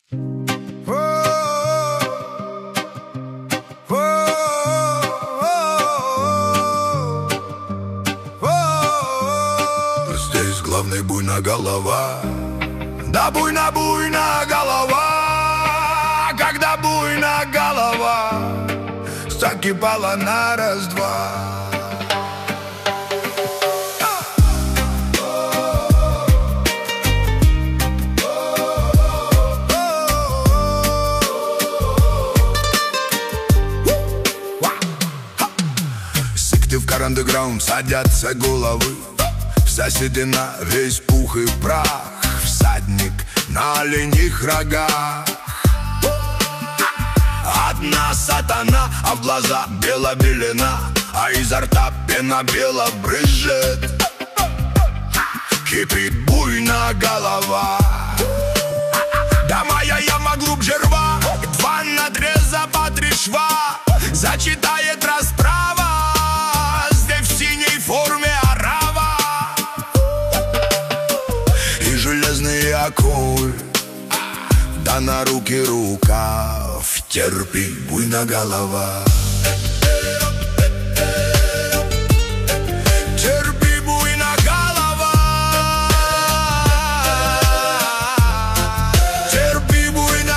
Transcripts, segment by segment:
Здесь главный буйна голова. Да буйна голова. Когда буйна голова закипала на раз-два. В андеграунд садятся головы, вся седина, весь пух и прах, всадник на оленьих рогах. Одна сатана, а в глаза белобелена, а изо рта пена бело брызжет. Кипит буйна голова. Да моя яма глубже рва, два надреза по 3 шва, зачитает расправа. Форме арава и железные оковы, да на руки рукав терпи буйна голова. Терпи буйна голова. Терпи буйна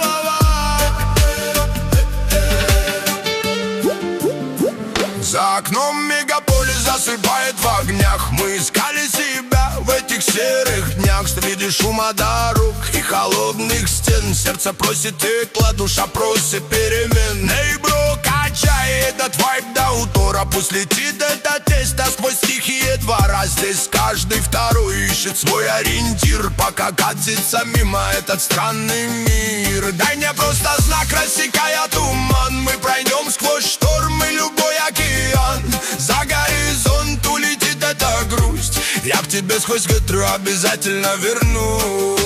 голова. За окном мегаполис засыпает в огнях. Мы искали себя в этих серых днях. Среди шума дорог и холодных стен сердце просит тепла, душа просит перемен. Эй, бро, качай этот вайб до утра. Пусть летит это тесто сквозь тихие двора. Здесь каждый второй ищет свой ориентир, пока катится мимо этот странный мир. Дай мне просто знак, рассекая туман. Мы пройдем сквозь шторм и любой океан. За горизонт улетит эта грусть. Я к тебе сквозь ветру обязательно вернусь.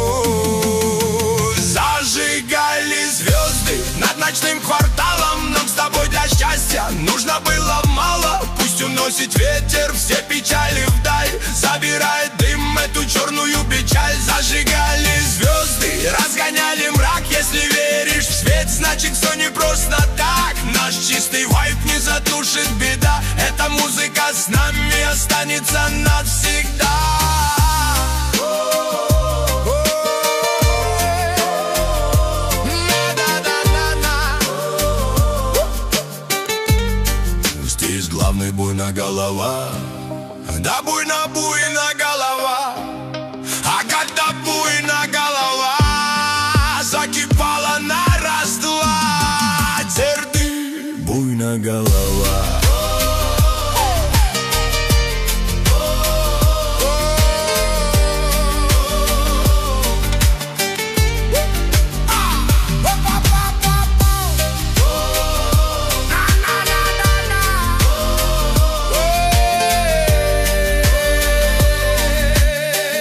Зажигали звезды над ночным кварталом. Нам с тобой для счастья нужно было мало. Пусть уносит ветер все печали вдаль, забирает дым эту черную печаль. Зажигали звезды, разгоняли мрак. Если веришь в свет, значит все не просто так. Наш чистый вайб не затушит беда. Эта музыка с нами останется навсегда. Здесь главный буйна голова. Да буйна голова. А когда буйна голова закипала на раз-два, терпи буйна голова.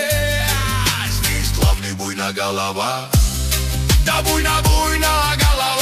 Голова. Да буйна голова.